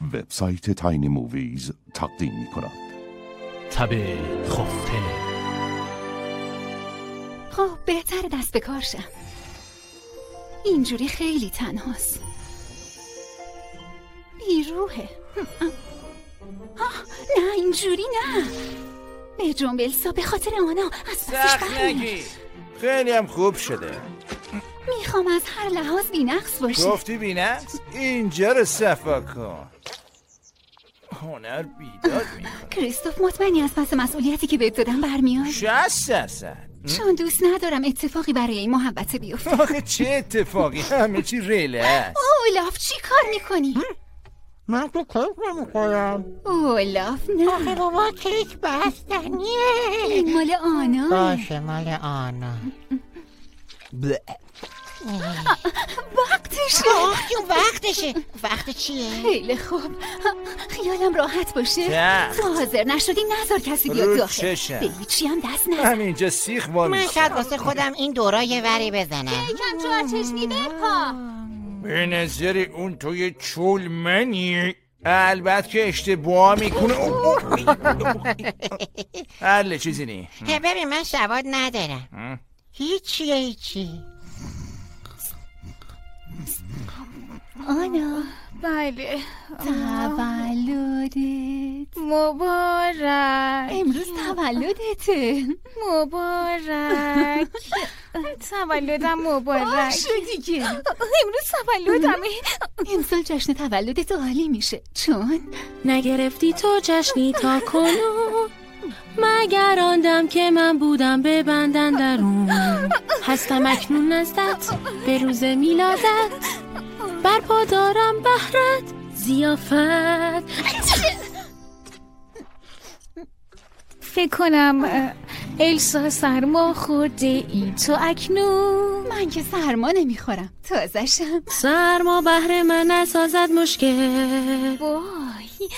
وبسایت تاینی موویز تقدیم می‌کند. تب خفته. خب بهتر دست به کار شم. اینجوری خیلی تنهاست. بیروحه. نه اینجوری نه. به جنبلسا به خاطر آنا از پسش برمیاد. خیلی هم خوب شده. میخوام از هر لحاظ بی‌نقص باشه. گفتی بی‌نقص؟ اینجا رو صفا کن. هنر بیداد میکنه. کریستوف مطمئنی از پس مسئولیتی که بهت دادم برمیاد؟ 60%. چون دوست ندارم اتفاقی برای این محبت بیفته. آخه چه اتفاقی؟ همه چی ریله است. اولاف چی کار میکنی؟ من تو کیک نمیخورم. اولاف نه. آخه بابا کیک بستنیه. این مال آنا. باشه مال آنا. وقتشه. وقتشه. وقت چیه؟ خیلی خوب. خیالم راحت باشه. تو حاضر نشدی نذار کسی بیاد داخل. به هیچی هم دست نزن. همینجا سیخ وال. من شاید واسه خودم این دورا یه وری بزنم. یکم چارچشمی بپا. به نظر اون توی چول منی. البته که اشتباه میکنه. هرله چیزی نی. ببین من سواد ندارم. هیچی. آنا. بله. تولدت مبارک. امروز تولدته. مبارک. تولدم مبارک. باشه دیگه. امروز تولدمه. امسال جشن تولدت عالی میشه چون نگرفتی تو جشنی تا کنون، مگر آن دم که من بودم ببندن درون. هستم اکنون نزدت به روز میلادت، برپا دارم بهرت ضیافت. فکر کنم السا سرما خورده ای تو اکنون. من که سرما نمیخورم تازشم. سرما بهر من نسازد مشکل. وای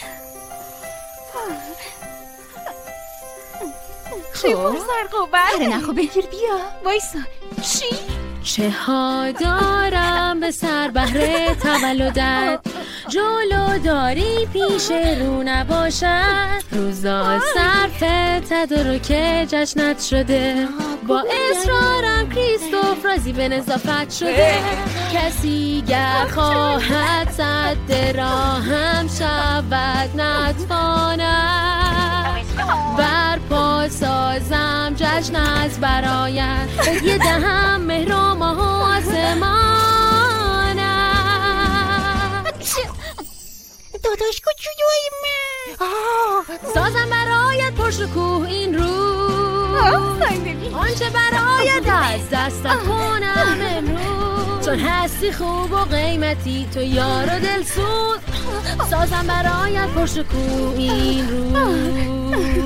خب سرقوبت. نخو بگیر بیا. وایسا چی؟ چه ها دارم به سر بهر تولدت، جلو داری پیش رو نباشد. روزا صرف تدارک جشنت شده، با اصرارم کریستوف راضی به نظافت شده. کسی گر خواهد صد راهم شود نتواند، برپا سازم جشن از برایت. یه دهم مهر و آسمانت. داداش کوچولوی من. سازم برایت پرشکوه این روز، آنچه برایت از دستت کنم امروز. چون هستی خوب و قیمتی تو یار و دلسوز، سازم برایت پرشکوه این روز.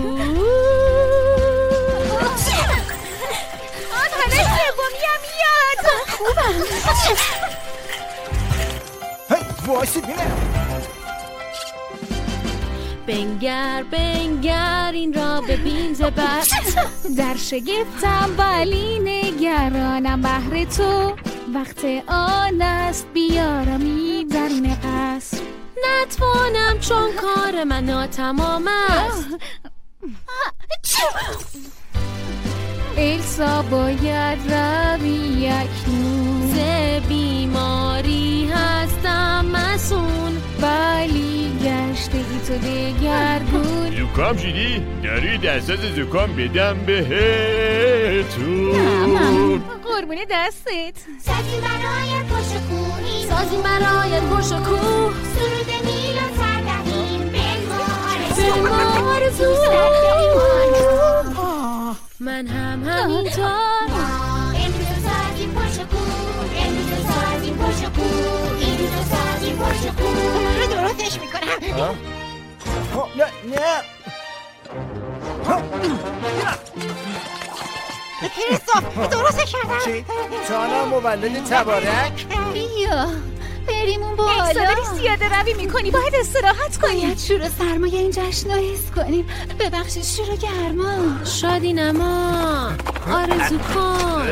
وایسی بینه. بنگر این را ببین زبر. در شگفتم ولی نگرانم بهر تو. وقت آن است بیارمی در این قصر. نتوانم چون کار من ناتمام است. السا باید روی اکنون. ز بیماری هستم مسون، ولی گشته ای تو دگرگون. زکام شدی؟ داری دستت زکام بدم بهتون. قربون دستت. سازیم برایت پرشکوهی، سازیم برایت پرشکوه. سرود میلاد سر دهیم به ما آرزو. من هم همینطور. امروز سازیم پرشکوه، امروز سازیم پرشکوه، امروز سازیم پرشکوه. من درستش میکنم. نه کریستوف درستش کردم. چی؟ تانا مولد تبارک. بیا بریم اون بالا. داری زیاده روی میکنی، باید استراحت کنی. باید شور سرمایه این جشن رو حس کنیم. ببخشید شور گرما. شادی نما آرزو کن.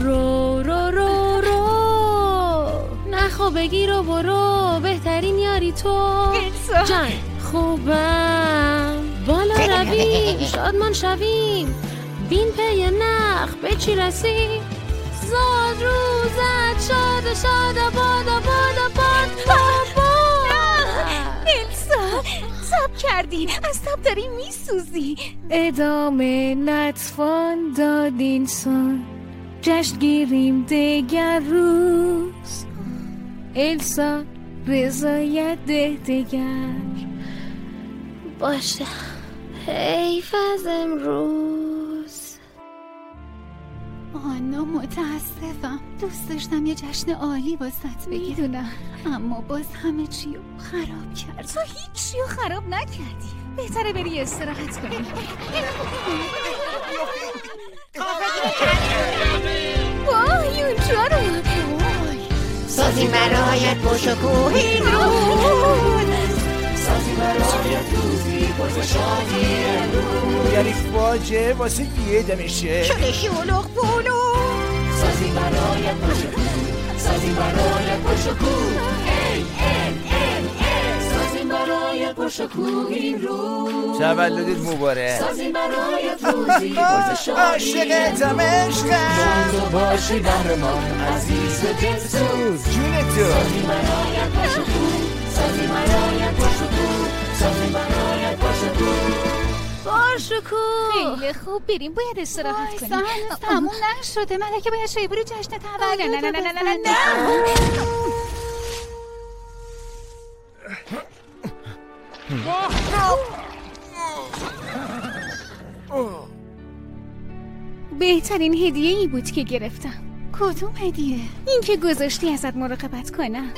رو رو رو رو نخو بگیر و برو، بهترین یاری بی تو جان خوبم بالا رویم شادمان شویم بین پی نخ به چی رسیم زاد روزت شاد شاد آباد آباد آباد السا تب کردی از تب داری میسوزی ادامه لطفان دادین سان جشن گیریم دیگر روز السا رضایت ده دیگر باشه حیف از امروز آنا متاسفم دوست داشتم یه جشن عالی واسط بگیرم اما باز همه چی رو خراب کرد تو هیچ چی رو خراب نکردی بهتره بری استراحت کنی وای اونجا رو سازی برایت باشکوه این روز سازی برایت روزی پر شادی امروز یعنی فاجعه واسه یه دمشه شده شلوغ پولو سازی برایت باشکوه سازی برایت باشکوه ای ای ای ای سازی برایت باشکوه این روز تولدت مبارک سازی برایت روزی پر شادی عاشقتم عشقم تو باشی قهرمان عزیز دلسوز جون تو سازی برایت باشکوه سازی برایت باشکوه سازی برایت باشکوه باشکو خیلی خوب بریم باید استراحت کنیم هنوز تموم نشده ملکه باید شیبور جشن تولد نه نه نه نه نه نه بهترین هدیه ای بود که گرفتم کدوم هدیه؟ این که گذاشتی ازت مراقبت کنم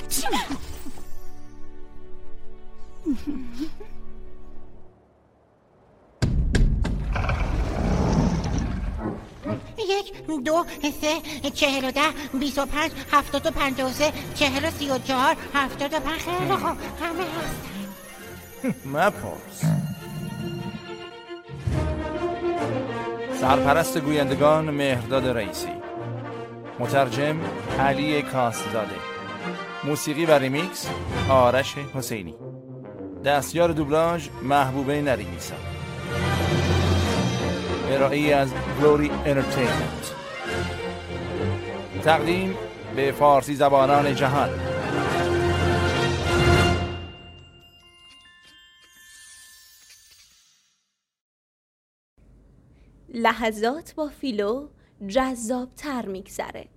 یک دو سه 40 10 25 70 53 40 34 75 خیلی خوب همه هستن مپرس سرپرست گویندگان مهرداد رئیسی مترجم علی کاسزاده موسیقی و ریمیکس آرش حسینی دستیار دوبلاژ محبوبه نریمیسا ارائه‌ای از گلوری انترتینمنت تقدیم به فارسی زبانان جهان لحظات با فیلو جذاب‌تر می‌گذره